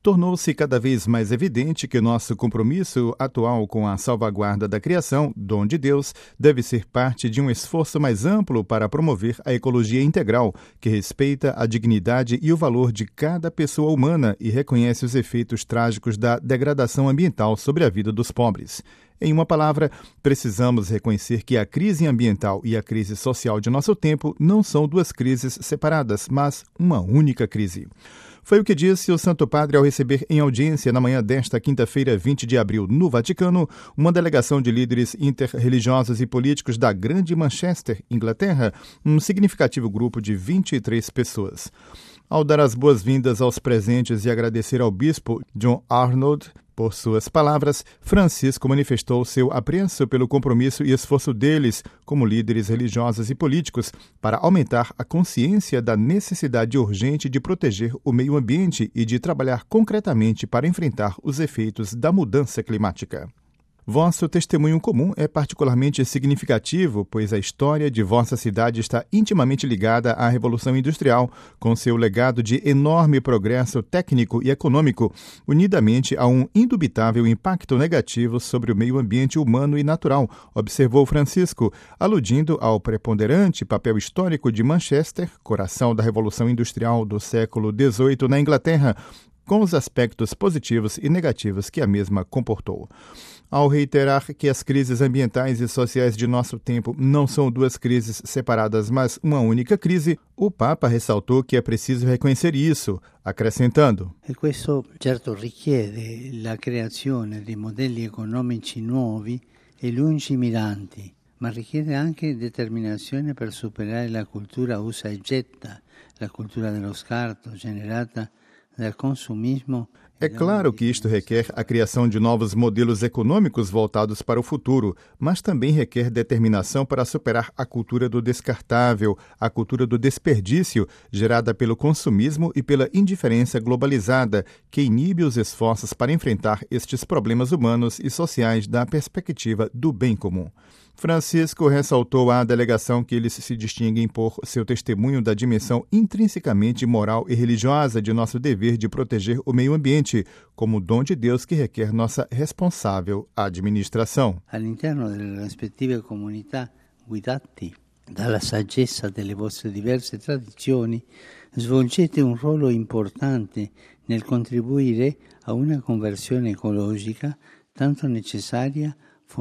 tornou-se cada vez mais evidente que nosso compromisso atual com a salvaguarda da criação, dom de Deus, deve ser parte de um esforço mais amplo para promover a ecologia integral, que respeita a dignidade e o valor de cada pessoa humana e reconhece os efeitos trágicos da degradação ambiental sobre a vida dos pobres. Em uma palavra, precisamos reconhecer que a crise ambiental e a crise social de nosso tempo não são duas crises separadas, mas uma única crise. Foi o que disse o Santo Padre ao receber em audiência na manhã desta quinta-feira, 20 de abril, no Vaticano, uma delegação de líderes interreligiosos e políticos da Grande Manchester, Inglaterra, um significativo grupo de 23 pessoas. Ao dar as boas-vindas aos presentes e agradecer ao bispo John Arnold por suas palavras, Francisco manifestou seu apreço pelo compromisso e esforço deles, como líderes religiosos e políticos, para aumentar a consciência da necessidade urgente de proteger o meio ambiente e de trabalhar concretamente para enfrentar os efeitos da mudança climática. Vosso testemunho comum é particularmente significativo, pois a história de vossa cidade está intimamente ligada à Revolução Industrial, com seu legado de enorme progresso técnico e econômico, unidamente a um indubitável impacto negativo sobre o meio ambiente humano e natural, observou Francisco, aludindo ao preponderante papel histórico de Manchester, coração da Revolução Industrial do século XVIII na Inglaterra, com os aspectos positivos e negativos que a mesma comportou. Ao reiterar que as crises ambientais e sociais de nosso tempo não são duas crises separadas, mas uma única crise, o Papa ressaltou que é preciso reconhecer isso, acrescentando: E questo certo richiede la creazione di modelli economici nuovi e lungimiranti, ma richiede anche determinazione per superare la cultura usa e getta, la cultura dello scarto generata dal consumismo. É claro que isto requer a criação de novos modelos econômicos voltados para o futuro, mas também requer determinação para superar a cultura do descartável, a cultura do desperdício, gerada pelo consumismo e pela indiferença globalizada, que inibe os esforços para enfrentar estes problemas humanos e sociais da perspectiva do bem comum. Francisco ressaltou à delegação que eles se distinguem por seu testemunho da dimensão intrinsecamente moral e religiosa de nosso dever de proteger o meio ambiente, como dom de Deus que requer nossa responsável administração. All'interno delle rispettive comunità guidati dalla saggezza delle vostre diverse tradizioni, svolgete un ruolo importante nel contribuire a una conversione ecologica tanto necessaria.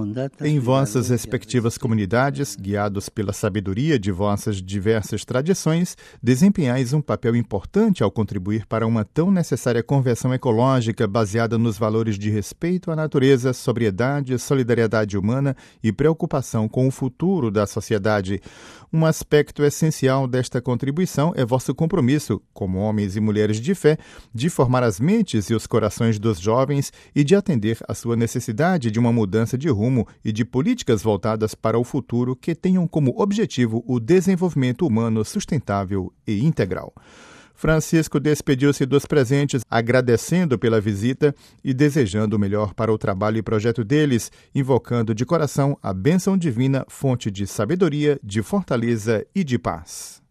Em vossas respectivas comunidades, guiados pela sabedoria de vossas diversas tradições, desempenhais um papel importante ao contribuir para uma tão necessária conversão ecológica baseada nos valores de respeito à natureza, sobriedade, solidariedade humana e preocupação com o futuro da sociedade. Um aspecto essencial desta contribuição é vosso compromisso, como homens e mulheres de fé, de formar as mentes e os corações dos jovens e de atender à sua necessidade de uma mudança de rumo e de políticas voltadas para o futuro que tenham como objetivo o desenvolvimento humano sustentável e integral. Francisco despediu-se dos presentes, agradecendo pela visita e desejando o melhor para o trabalho e projeto deles, invocando de coração a bênção divina, fonte de sabedoria, de fortaleza e de paz.